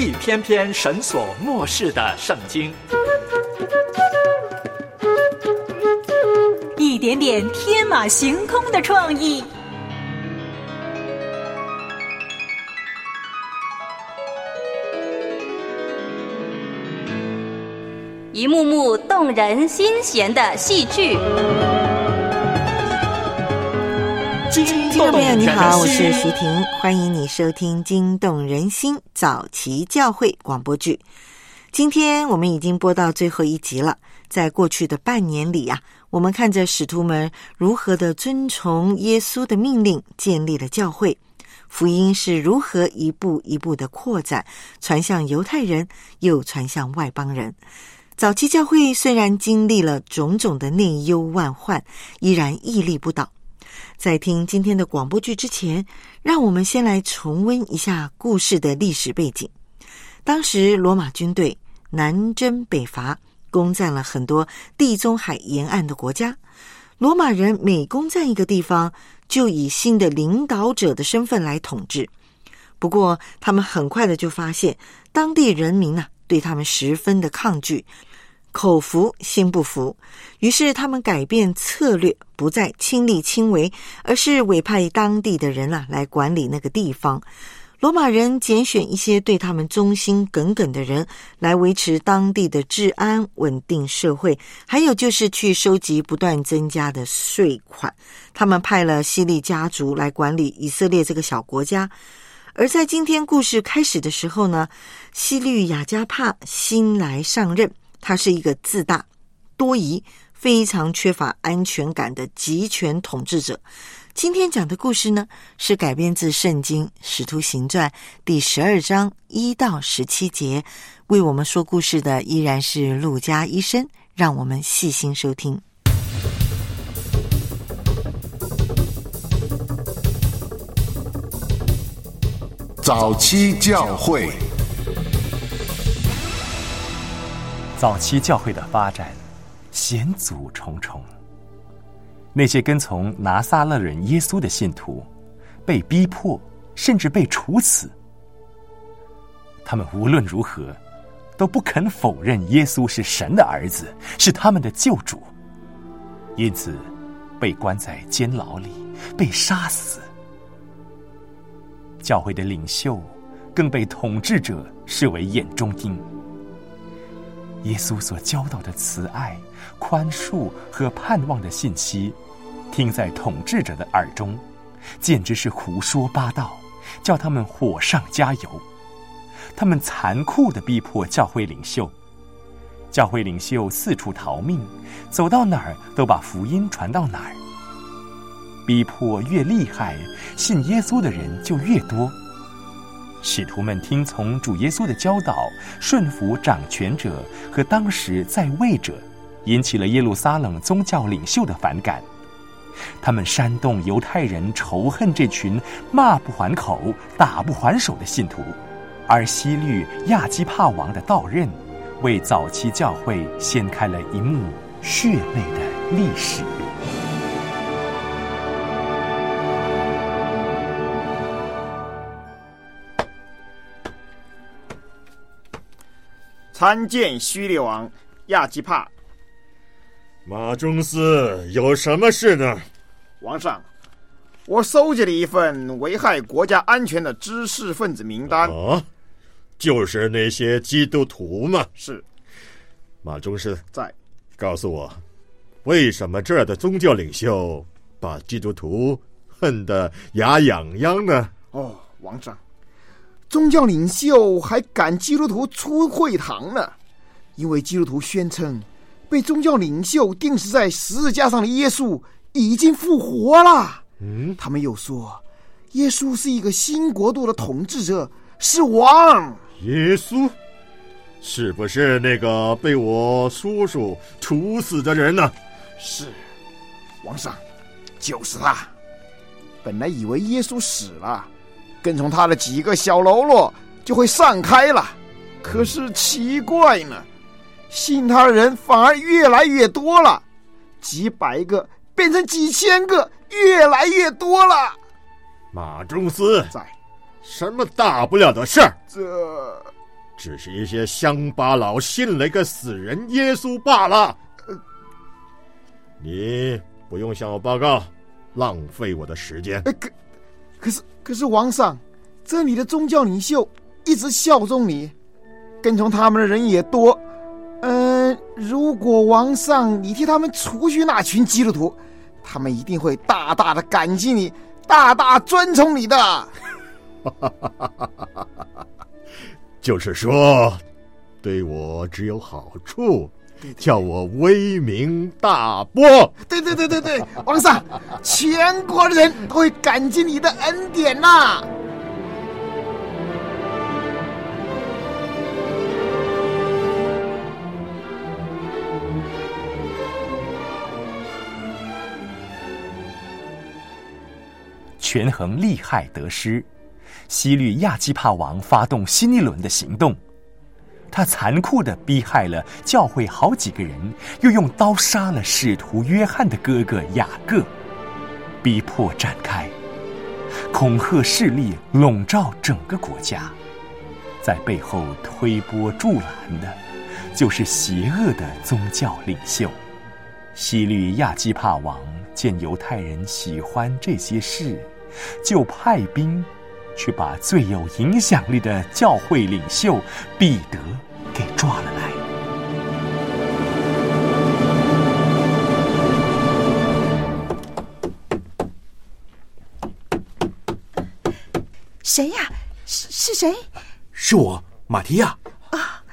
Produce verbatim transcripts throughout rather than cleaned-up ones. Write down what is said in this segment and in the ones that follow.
一篇篇神所默示的圣经， 一点点天马行空的创意， 一幕幕动人心弦的戏剧。 听众朋友你好，我是徐婷，欢迎你收听惊动人心早期教会广播剧。今天我们已经播到最后一集了。在过去的半年里啊，我们看着使徒们如何的遵从耶稣的命令，建立了教会，福音是如何一步一步的扩展，传向犹太人，又传向外邦人。早期教会虽然经历了种种的内忧外患，依然屹立不倒。在听今天的广播剧之前，让我们先来重温一下故事的历史背景。当时罗马军队南征北伐，攻占了很多地中海沿岸的国家。罗马人每攻占一个地方，就以新的领导者的身份来统治。不过他们很快的就发现，当地人民啊，对他们十分的抗拒，口服心不服，于是他们改变策略，不再亲力亲为，而是委派当地的人啊来管理那个地方。罗马人拣选一些对他们忠心耿耿的人，来维持当地的治安，稳定社会，还有就是去收集不断增加的税款。他们派了希利家族来管理以色列这个小国家。而在今天故事开始的时候呢，希律亚加帕新来上任，他是一个自大、多疑、非常缺乏安全感的集权统治者。今天讲的故事呢，是改编自圣经《使徒行传》第十二章一到十七节。为我们说故事的依然是路加医生，让我们细心收听。 早期教会。 早期教会的发展险阻重重，那些跟从拿撒勒人耶稣的信徒被逼迫，甚至被处死。他们无论如何都不肯否认耶稣是神的儿子，是他们的救主，因此被关在监牢里，被杀死。教会的领袖更被统治者视为眼中钉。耶稣所教导的慈爱、宽恕和盼望的信息，听在统治者的耳中，简直是胡说八道，叫他们火上加油。他们残酷地逼迫教会领袖，教会领袖四处逃命，走到哪儿都把福音传到哪儿。逼迫越厉害，信耶稣的人就越多。使徒们听从主耶稣的教导，顺服掌权者和当时在位者，引起了耶路撒冷宗教领袖的反感。他们煽动犹太人仇恨这群骂不还口、打不还手的信徒，而希律亚基帕王的到任，为早期教会掀开了一幕血泪的历史。 参见希律王亚基帕。 马中斯，有什么事呢？ 王上，我搜集了一份危害国家安全的知识分子名单。 啊，就是那些基督徒吗？ 是。 马中斯在。 告诉我，为什么这儿的宗教领袖把基督徒恨得牙痒痒呢？ 哦，王上，宗教领袖还赶基督徒出会堂呢，因为基督徒宣称被宗教领袖钉死在十字架上的耶稣已经复活了。 嗯， 他们又说耶稣是一个新国度的统治者，是王。 耶稣是不是那个被我叔叔处死的人呢？ 是，王上，就是他。本来以为耶稣死了，跟从他的几个小喽啰就会散开了，可是奇怪呢，信他的人反而越来越多了，几百个变成几千个，越来越多了。 马中斯在。 什么大不了的事儿？ 这只是一些乡巴佬信了一个死人耶稣罢了。呃、你不用向我报告，浪费我的时间。 可可是可是王上，这里的宗教领袖一直效忠你，跟从他们的人也多。嗯、呃，如果王上你替他们除去那群基督徒，他们一定会大大的感激你，大大尊崇你的。 就是说，对我只有好处，叫我威名大播。 对对对对对，王上，全国的人都会感激你的恩典呐、啊。 权衡利害得失，希律亚基帕王发动新一轮的行动。他残酷地逼害了教会好几个人，又用刀杀了使徒约翰的哥哥雅各，逼迫展开，恐吓势力笼罩整个国家。在背后推波助澜的，就是邪恶的宗教领袖。希律亚基帕王见犹太人喜欢这些事，就派兵去把最有影响力的教会领袖彼得给抓了来。 谁呀？是是谁？ 是我，马提亚。 啊！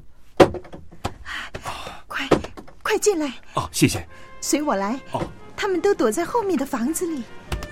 快快进来！ 哦，谢谢。 随我来。哦，他们都躲在后面的房子里。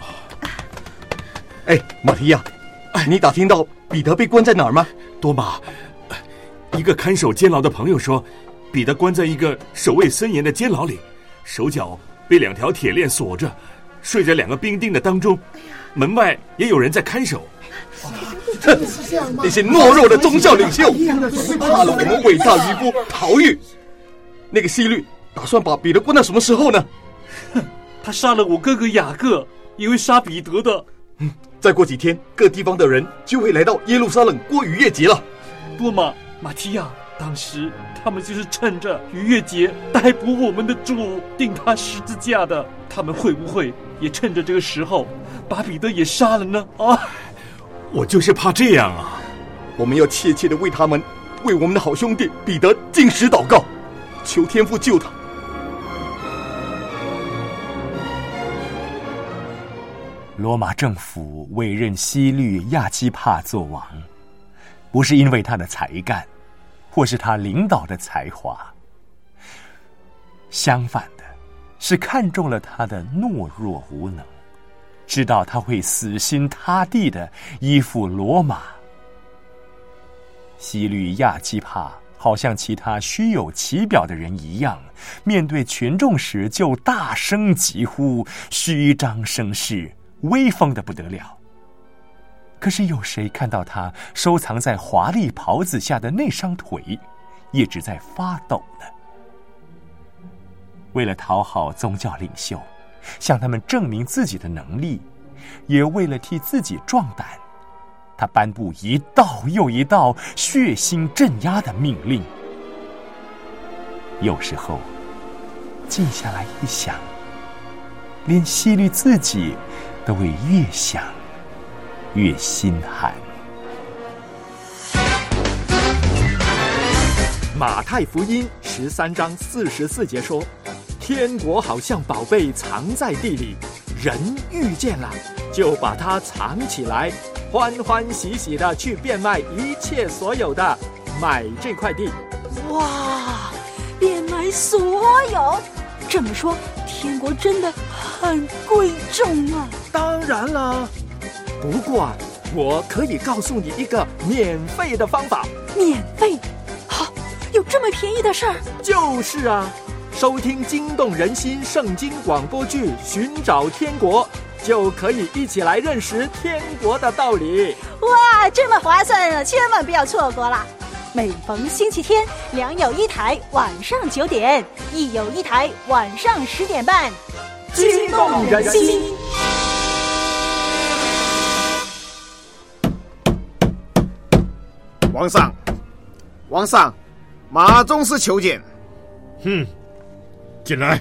哎，马提亚，你打听到彼得被关在哪儿吗？多马，一个看守监牢的朋友说，彼得关在一个守卫森严的监牢里，手脚被两条铁链锁着，睡在两个兵丁的当中，门外也有人在看守。那些懦弱的宗教领袖怕了我们伟大渔夫逃狱。那个希律打算把彼得关到什么时候呢？ 哼，他杀了我哥哥雅各，也会杀彼得的。 嗯，再过几天，各地方的人就会来到耶路撒冷过逾越节了。 多马、马提亚，当时他们就是趁着逾越节逮捕我们的主，钉他十字架的。他们会不会也趁着这个时候把彼得也杀了呢？啊！ 我就是怕这样啊！我们要切切的为他们，为我们的好兄弟彼得禁食祷告，求天父救他。 罗马政府委任希律亚基帕做王，不是因为他的才干，或是他领导的才华，相反的，是看中了他的懦弱无能，知道他会死心塌地的依附罗马。希律亚基帕好像其他虚有其表的人一样，面对群众时就大声疾呼，虚张声势，威风的不得了。可是有谁看到他收藏在华丽袍子下的那双腿也只在发抖呢？为了讨好宗教领袖，向他们证明自己的能力，也为了替自己壮胆，他颁布一道又一道血腥镇压的命令。有时候静下来一想，连希律自己都会越想越心寒。 马太福音十三章四十四节说，天国好像宝贝藏在地里，人遇见了就把它藏起来，欢欢喜喜的去变卖一切所有的，买这块地。 哇，变卖所有，这么说天国真的很贵重啊。 当然了，不过啊，我可以告诉你一个免费的方法。 免费？好，有这么便宜的事儿？ 就是啊，收听惊动人心圣经广播剧《寻找天国》，就可以一起来认识天国的道理。 哇，这么划算，千万不要错过了。每逢星期天，良友一台晚上九点，益友一台晚上十点半， 惊动人心。 皇上， 王上，马宗司求见。 嗯，进来。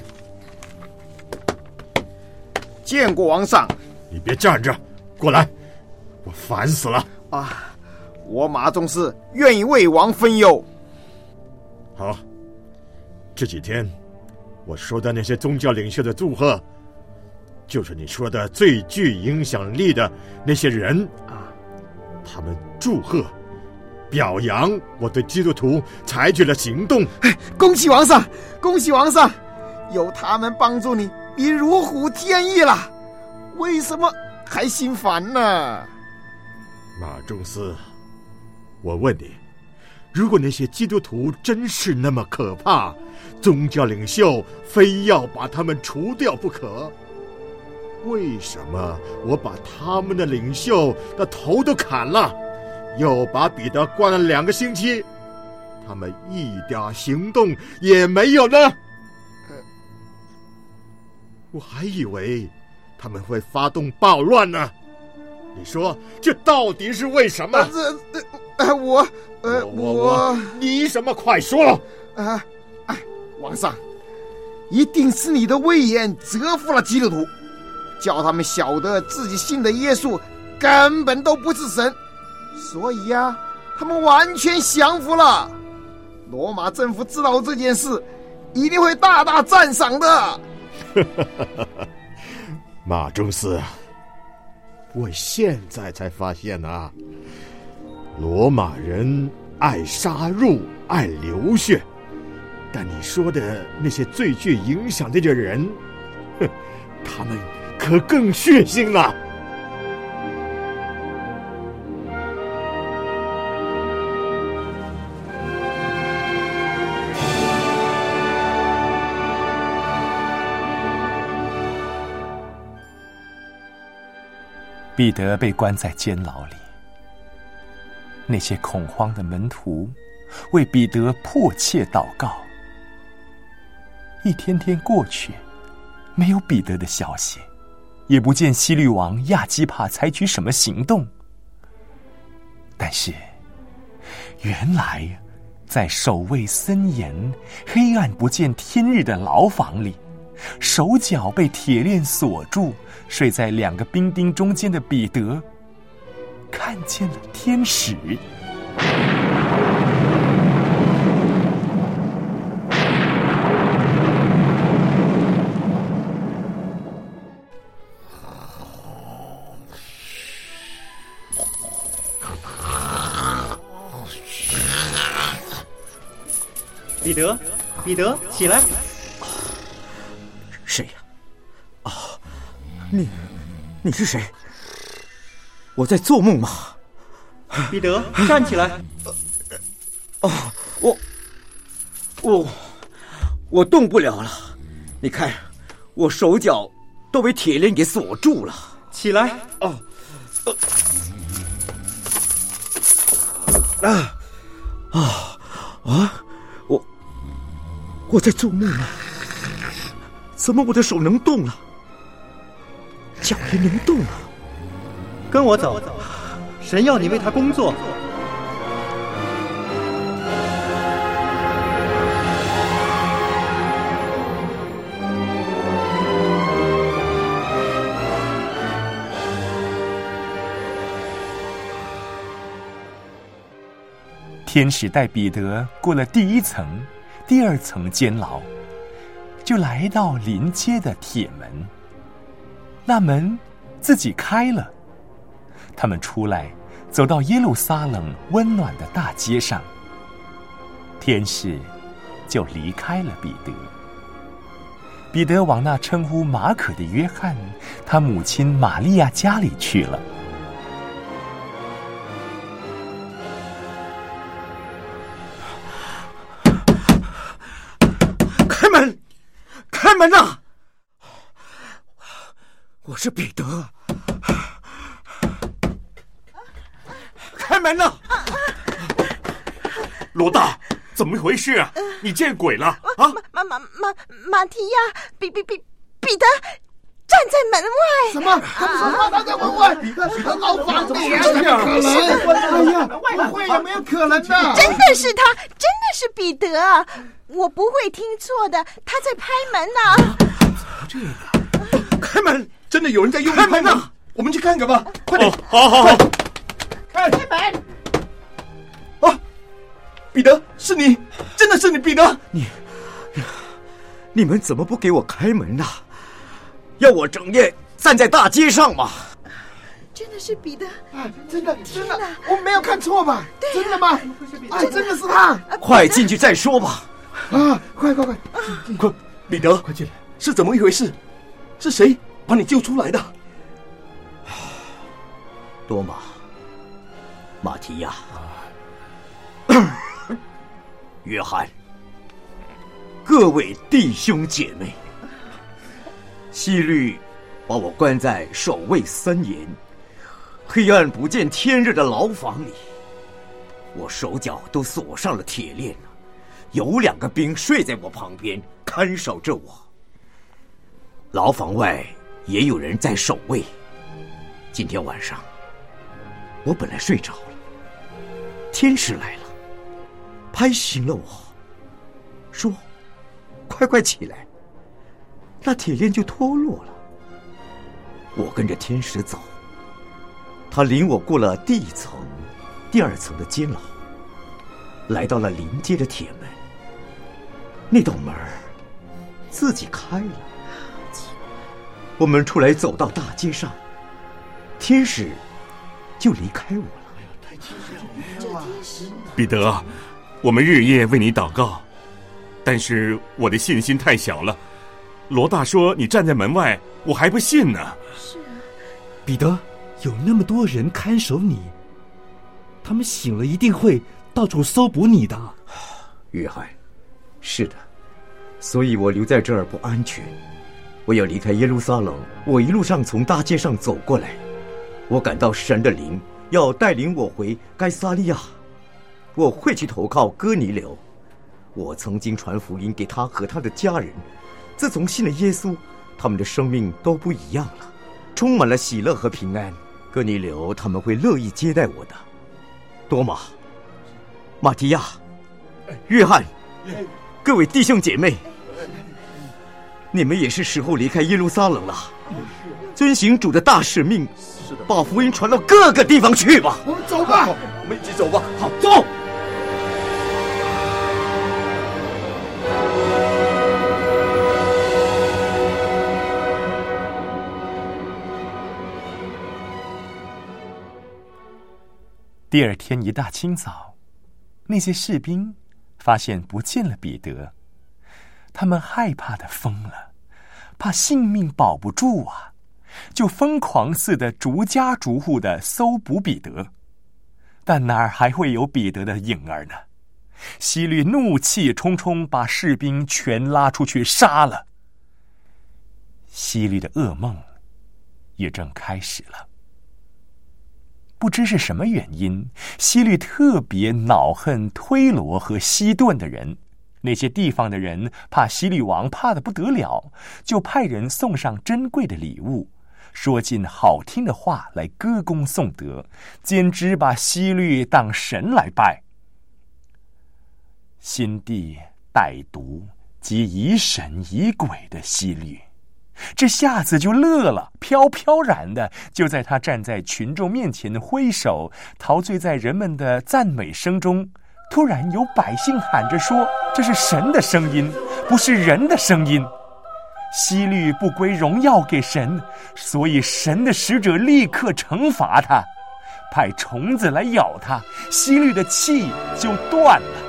见过王上。 你别站着，过来，我烦死了啊！我马宗司愿意为王分忧。 好，这几天我收到那些宗教领袖的祝贺，就是你说的最具影响力的那些人啊，他们祝贺表扬我对基督徒采取了行动。 恭喜王上，恭喜王上，有他们帮助你，你如虎添翼了，为什么还心烦呢？ 马仲司，我问你，如果那些基督徒真是那么可怕，宗教领袖非要把他们除掉不可，为什么我把他们的领袖的头都砍了，又把彼得关了两个星期，他们一点行动也没有呢？呃、我还以为他们会发动暴乱呢。你说这到底是为什么？ 呃呃呃、我呃我 我, 我你什么快说啊！哎，王上，一定是你的威严折服了基督徒，叫他们晓得自己信的耶稣根本都不是神，所以呀、啊，他们完全降服了。罗马政府知道这件事，一定会大大赞赏的。 马仲司，我现在才发现啊，罗马人爱杀戮，爱流血，但你说的那些最具影响力的人，哼，他们可更血腥了。 彼得被关在监牢里，那些恐慌的门徒为彼得迫切祷告。一天天过去，没有彼得的消息，也不见希律王亚基帕采取什么行动。但是原来在守卫森严、黑暗不见天日的牢房里，手脚被铁链锁住，睡在两个兵丁中间的彼得看见了天使。 彼得，彼得，起来！ 谁呀？啊，你，你是谁？我在做梦吗？ 彼得，站起来！ 哦，我，我，我动不了了。你看，我手脚都被铁链给锁住了。 起来！ 哦，呃、啊，啊，啊！我，我在做梦吗？怎么我的手能动了，脚也能动了？ 跟我走，神要你为他工作。 天使带彼得过了第一层、第二层监牢，就来到临街的铁门。那门自己开了，他们出来，走到耶路撒冷温暖的大街上。天使就离开了彼得。彼得往那称呼马可的约翰他母亲玛利亚家里去了。 开门！开门啊！我是彼得。开门啊！ 罗大，怎么回事啊？你见鬼了啊！ 马马马马马提亚，彼彼彼彼得， 站在门外。 什么？他们说话他在门外？彼得，彼得牢房怎么会这样？可能？哎呀，不会，有没有可能的？ 真的是他，真的是彼得，我不会听错的，他在拍门呢。 这个，开门！真的有人在用力拍门，我们去看看吧，快点！ 好好好， 开门！ 啊，彼得，是你，真的是你，彼得！你，你们怎么不给我开门呢？要我整夜站在大街上吗？ 真的是彼得， 啊，真的真的，我没有看错吧？真的吗？哎，真的是他！ 快进去再说吧！ 啊，快快快， 快，彼得，快进来！是怎么一回事？是谁把你救出来的？多马、马提亚、约翰，各位弟兄姐妹，希律把我关在守卫森严、黑暗不见天日的牢房里，我手脚都锁上了铁链，有两个兵睡在我旁边看守着我。牢房外也有人在守卫。今天晚上我本来睡着了，天使来了，拍醒了我，说快快起来，那铁链就脱落了。我跟着天使走，他领我过了第一层、第二层的监牢，来到了临街的铁门，那道门自己开了，我们出来走到大街上，天使就离开我了。 彼得，我们日夜为你祷告，但是我的信心太小了。罗大说你站在门外，我还不信呢。 是啊，彼得，有那么多人看守你，他们醒了一定会到处搜捕你的。 约翰，是的，所以我留在这儿不安全。我要离开耶路撒冷，我一路上从大街上走过来，我感到神的灵要带领我回该撒利亚，我会去投靠哥尼流。我曾经传福音给他和他的家人，自从信了耶稣，他们的生命都不一样了，充满了喜乐和平安。哥尼流他们会乐意接待我的。多马、马提亚、约翰，各位弟兄姐妹，你们也是时候离开耶路撒冷了，遵行主的大使命，把福音传到各个地方去吧。 我们走吧， 我们一起走吧。好，走。 第二天一大清早，那些士兵发现不见了彼得，他们害怕的疯了，怕性命保不住啊，就疯狂似的逐家逐户的搜捕彼得，但哪儿还会有彼得的影儿呢？希律怒气冲冲，把士兵全拉出去杀了。希律的噩梦也正开始了。不知是什么原因，希律特别恼恨推罗和西顿的人。那些地方的人怕希律王怕得不得了，就派人送上珍贵的礼物，说尽好听的话来歌功颂德，简直把希律当神来拜。心地歹毒及疑神疑鬼的希律，这下子就乐了，飘飘然的就在他站在群众面前挥手，陶醉在人们的赞美声中。突然有百姓喊着说，这是神的声音，不是人的声音。希律不归荣耀给神，所以神的使者立刻惩罚他，派虫子来咬他，希律的气就断了。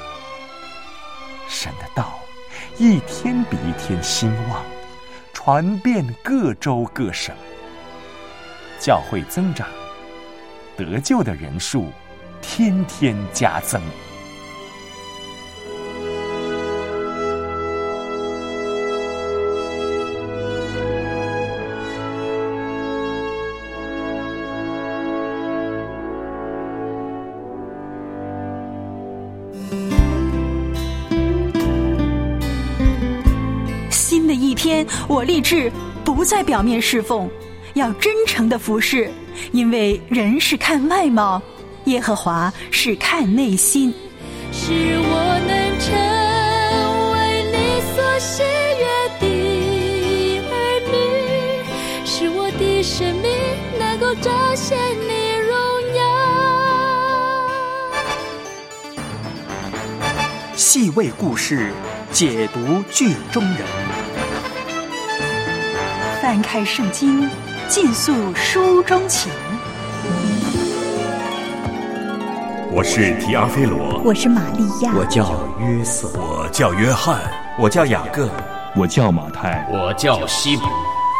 神的道一天比一天兴旺，传遍各州各省，教会增长，得救的人数天天加增。 新的一天，我立志不在表面侍奉，要真诚的服侍，因为人是看外貌，耶和华是看内心。 使我能成为你所喜悦的儿女，使我的生命能够彰显你荣耀。 细味故事，解读剧中人。 翻开圣经，尽诉书中情。 我是提阿非罗， 我是玛利亚， 我叫约瑟， 我叫约翰， 我叫雅各， 我叫马太， 我叫西卜。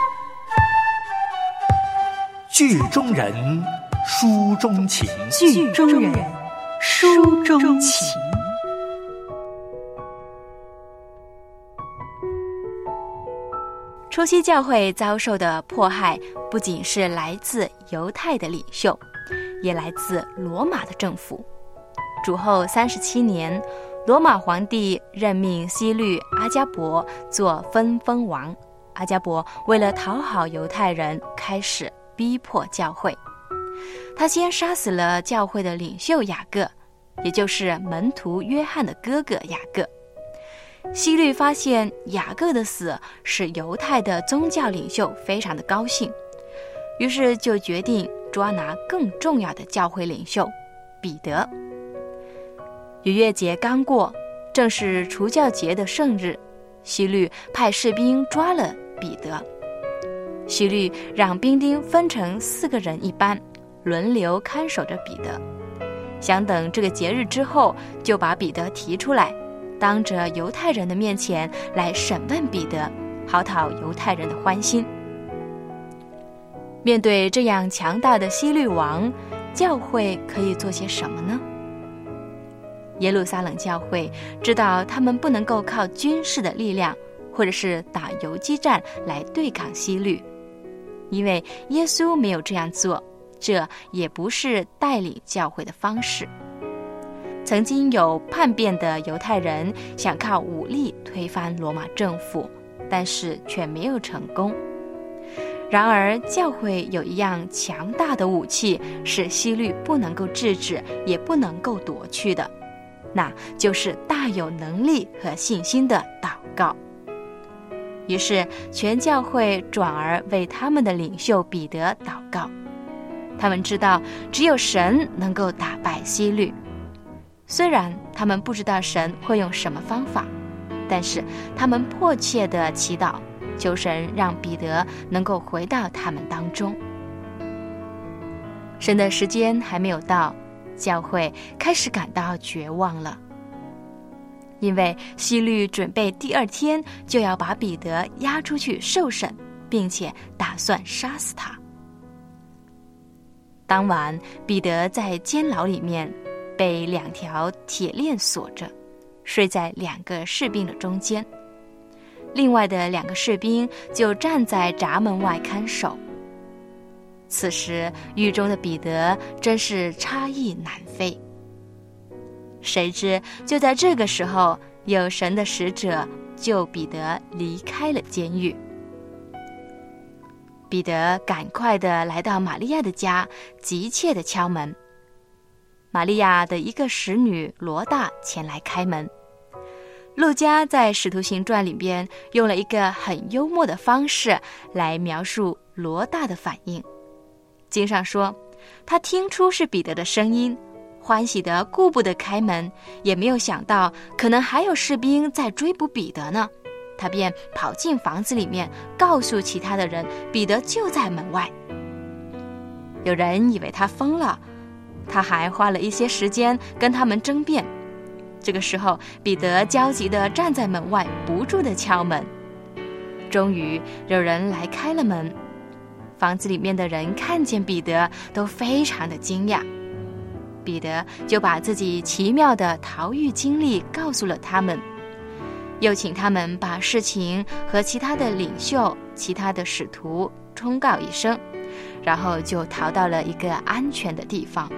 剧中人，书中情。 剧中人，书中情。 初期教会遭受的迫害，不仅是来自犹太的领袖，也来自罗马的政府。主后三十七年，罗马皇帝任命希律阿加伯做分封王。阿加伯为了讨好犹太人，开始逼迫教会。他先杀死了教会的领袖雅各，也就是门徒约翰的哥哥雅各。希律发现雅各的死使犹太的宗教领袖非常的高兴，于是就决定抓拿更重要的教会领袖彼得。逾越节刚过，正是除酵节的圣日，希律派士兵抓了彼得。希律让兵丁分成四个人一班，轮流看守着彼得，想等这个节日之后，就把彼得提出来，当着犹太人的面前来审问彼得，好讨犹太人的欢心。面对这样强大的希律王，教会可以做些什么呢？耶路撒冷教会知道他们不能够靠军事的力量或者是打游击战来对抗希律，因为耶稣没有这样做，这也不是带领教会的方式。曾经有叛变的犹太人想靠武力推翻罗马政府，但是却没有成功。然而教会有一样强大的武器，是希律不能够制止也不能够夺去的，那就是大有能力和信心的祷告。于是全教会转而为他们的领袖彼得祷告。他们知道只有神能够打败希律，虽然他们不知道神会用什么方法，但是他们迫切地祈祷，求神让彼得能够回到他们当中。神的时间还没有到，教会开始感到绝望了，因为希律准备第二天就要把彼得押出去受审，并且打算杀死他。当晚，彼得在监牢里面被两条铁链锁着，睡在两个士兵的中间，另外的两个士兵就站在闸门外看守。此时狱中的彼得真是差异难飞。谁知就在这个时候，有神的使者救彼得离开了监狱。彼得赶快地来到玛利亚的家，急切地敲门。玛利亚的一个使女罗大前来开门。路加在《使徒行传》里边用了一个很幽默的方式来描述罗大的反应。经上说，他听出是彼得的声音，欢喜得顾不得开门，也没有想到可能还有士兵在追捕彼得呢。他便跑进房子里面，告诉其他的人，彼得就在门外。有人以为他疯了，他还花了一些时间跟他们争辩。这个时候，彼得焦急地站在门外，不住地敲门。终于有人来开了门，房子里面的人看见彼得都非常的惊讶。彼得就把自己奇妙的逃狱经历告诉了他们，又请他们把事情和其他的领袖、其他的使徒通告一声，然后就逃到了一个安全的地方。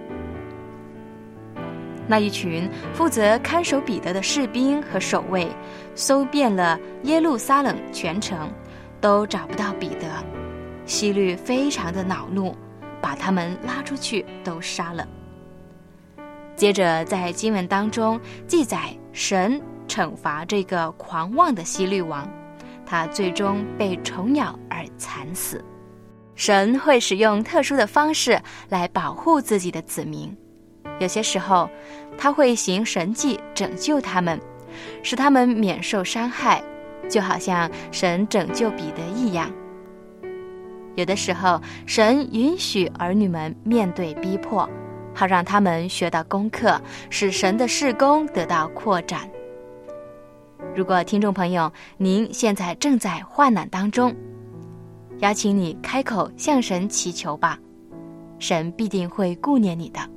那一群负责看守彼得的士兵和守卫，搜遍了耶路撒冷全城， 都找不到彼得。希律非常的恼怒，把他们拉出去都杀了。接着在经文当中记载，神惩罚这个狂妄的希律王，他最终被虫咬而惨死。神会使用特殊的方式来保护自己的子民，有些时候他会行神迹拯救他们，使他们免受伤害，就好像神拯救彼得一样。有的时候神允许儿女们面对逼迫，好让他们学到功课，使神的事工得到扩展。如果听众朋友您现在正在患难当中，邀请你开口向神祈求吧，神必定会顾念你的。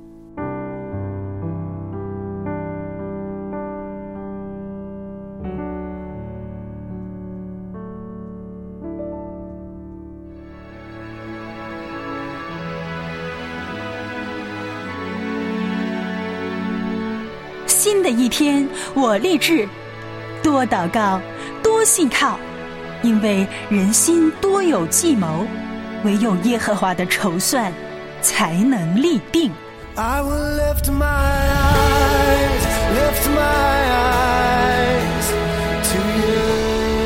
新的一天，我立志多祷告，多信靠，因为人心多有计谋，唯有耶和华的筹算才能立定。 I will lift my eyes, lift my eyes to you。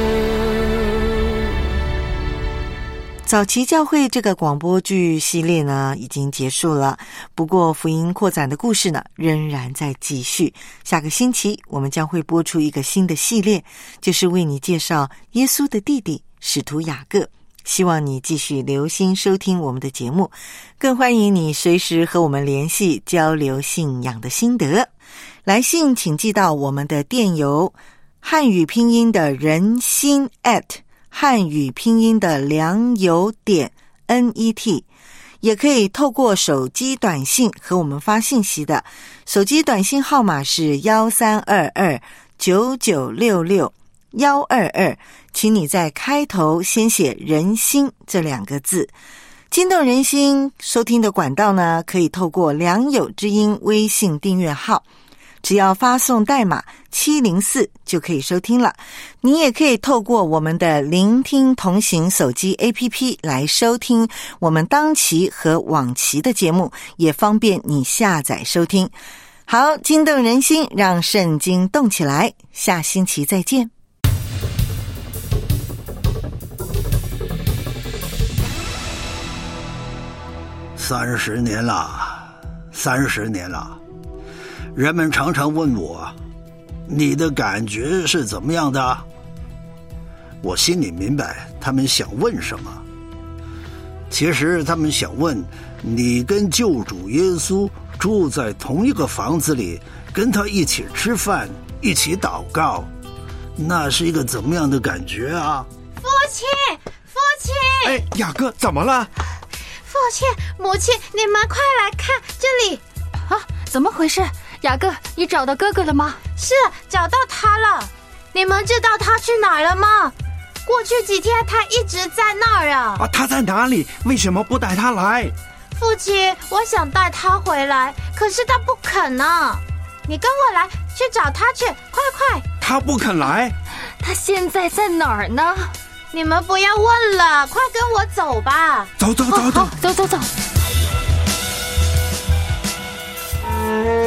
早期教会这个广播剧系列呢已经结束了，不过福音扩展的故事呢仍然在继续。下个星期我们将会播出一个新的系列，就是为你介绍耶稣的弟弟使徒雅各。希望你继续留心收听我们的节目，更欢迎你随时和我们联系，交流信仰的心得。来信请寄到我们的电邮汉语拼音的人心 at 汉语拼音的良友点 net， 也可以透过手机短信和我们发信息的，手机短信号码是一三二二九九六六一二二，请你在开头先写人心这两个字。惊动人心收听的管道呢，可以透过良友之音微信订阅号，只要发送代码七零四就可以收听了。你也可以透过我们的聆听同行手机 A P P 来收听我们当期和往期的节目，也方便你下载收听。好，惊动人心，让圣经动起来，下星期再见。 三十年了，三十年了，人们常常问我，你的感觉是怎么样的？我心里明白他们想问什么。其实他们想问，你跟救主耶稣住在同一个房子里，跟他一起吃饭，一起祷告，那是一个怎么样的感觉啊？ 父亲，父亲！ 哎，雅各，怎么了？ 父亲，母亲，你们快来看这里！ 啊，怎么回事？雅各，你找到哥哥了吗？ 是，找到他了。你们知道他去哪儿了吗？过去几天他一直在那儿啊。 啊，他在哪里？为什么不带他来？ 父亲，我想带他回来，可是他不肯呢。你跟我来，去找他去，快快！ 他不肯来。 他现在在哪儿呢？ 你们不要问了，快跟我走吧！ 走走走走走走走。